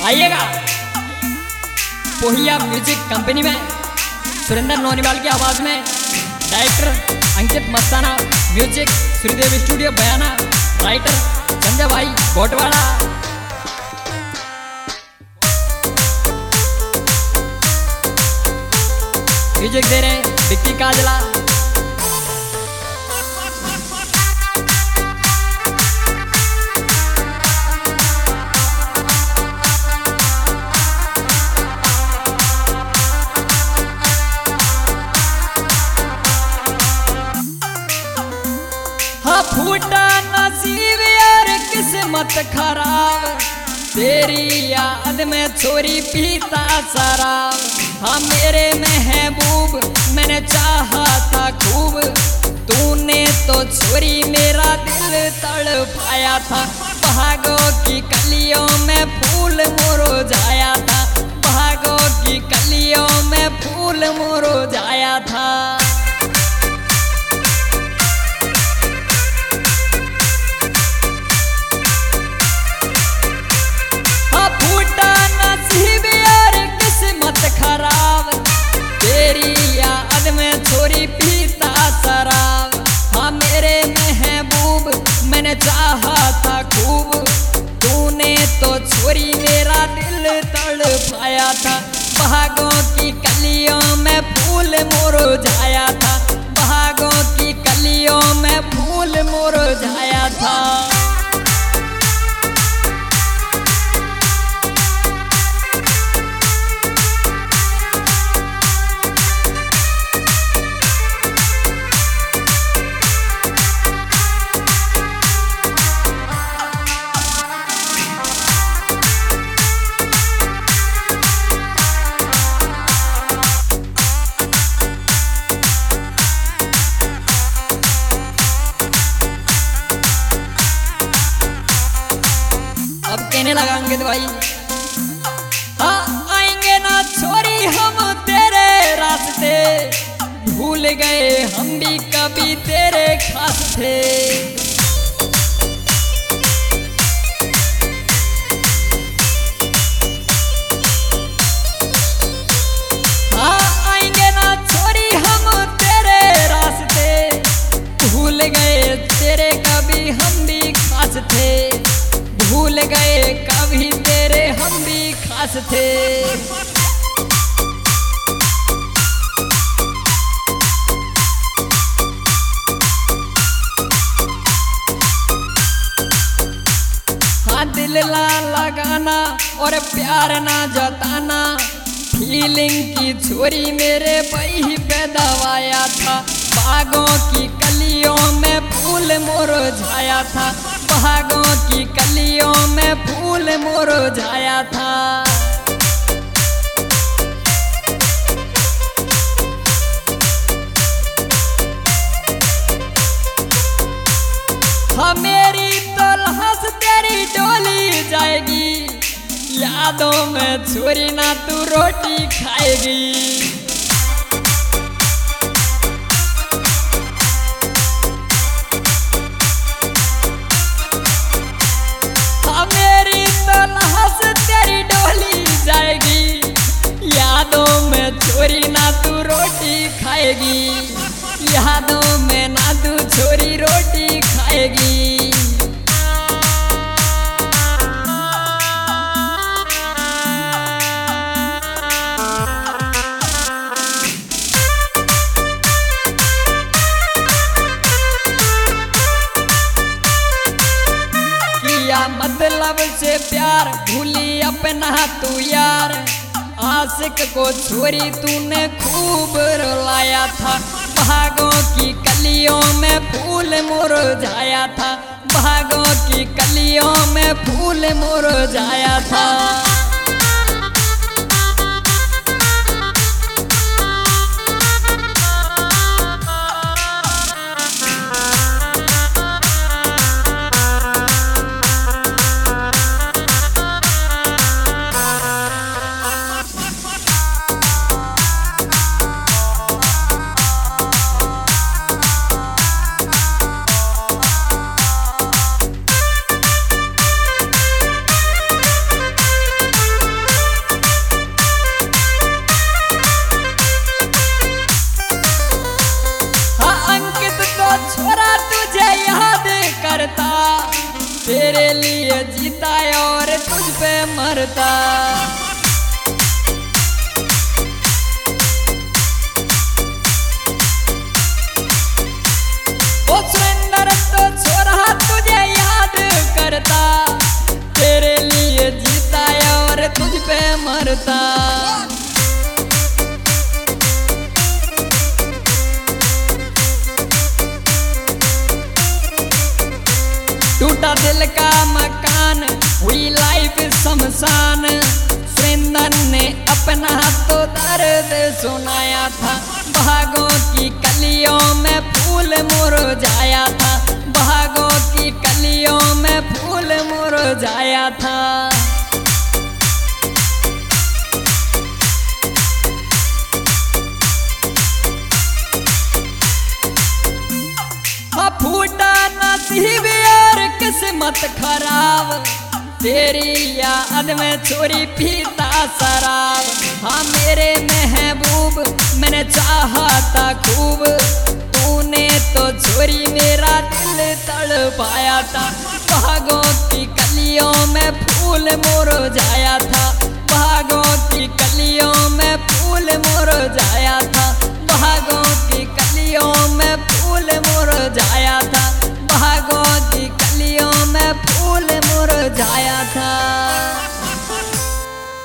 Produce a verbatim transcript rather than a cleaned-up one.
आइएगा पोहिया music company में सुरेंद्र नोनीवाल की आवाज में director Ankit Mastana, music Shridev studio Bayana, writer Sanjay भाई गोटवाड़ा। म्यूजिक दे रहे विक्की काजला। फूटा नसीब यार किस्मत खराब, तेरी याद में छोरी पीता शराब। हाँ मेरे महबूब मैंने चाहा था खूब, तूने तो छोरी मेरा दिल तड़पाया था। भागों की कलियों में फूल मुरझाया था, भागों की कलियों में फूल मुरझाया था। खराब तेरी याद में छोरी पीता शराब। हाँ मेरे महबूब मैंने चाहा था खूब, तूने तो छोरी मेरा दिल तड़पाया था। भागों की कलियों में फूल मुरझाया था, भागों की कलियों में फूल मुरझाया था। अब कहने लगा अंकित भाई, हाँ आएंगे ना छोरी हम तेरे रास्ते, भूल गए हम भी कभी तेरे खास थे। हाँ आएंगे ना छोरी हम तेरे रास्ते, भूल गए तेरे कभी हम भी खास थे, भूल गए कभी तेरे हम भी खास थे। हाँ दिल ना लगाना और प्यार ना जताना, फीलिंग की छोरी मेरे बही पे दबाया था। बागों की कलियों में फूल मुरझाया था, भागों की कलियों में फूल मुरझाया था। हाँ मेरी तो लाश तेरी डोली जाएगी, यादों में छोरी ना तू रोटी खाएगी। तेरी डोली जाएगी, यादों में छोरी ना तू रोटी खाएगी, यादों में ना तू छोरी रोटी खाएगी। मतलब से प्यार भूली अपना तू यार, आशिक को छोरी तूने खूब रुलाया था। भागों की कलियों में फूल मुरझाया था, भागों की कलियों में फूल मुरझाया था। लिए जीता और तुझ पे मरता। ओ सुरेंद्र तो छोरा तुझे याद करता, तेरे लिए जीता और तुझ पे मरता। टूटा दिल का मकान हुई लाइफ शमशान, सुरेंद्र ने अपना तो दर्द सुनाया था। भागों की कलियों में फूल मुरझाया था, भागों की कलियों में फूल मुरझाया था। फूटा नसीब और किस्मत खराब, तेरी याद में छोरी पीता शराब। हाँ मेरे महबूब मैंने चाहा था खूब, तूने तो छोरी मेरा दिल तड़पाया था। भागों की कलियों में फूल मुरझाया था, भागों की कलियों में फूल मुरझाया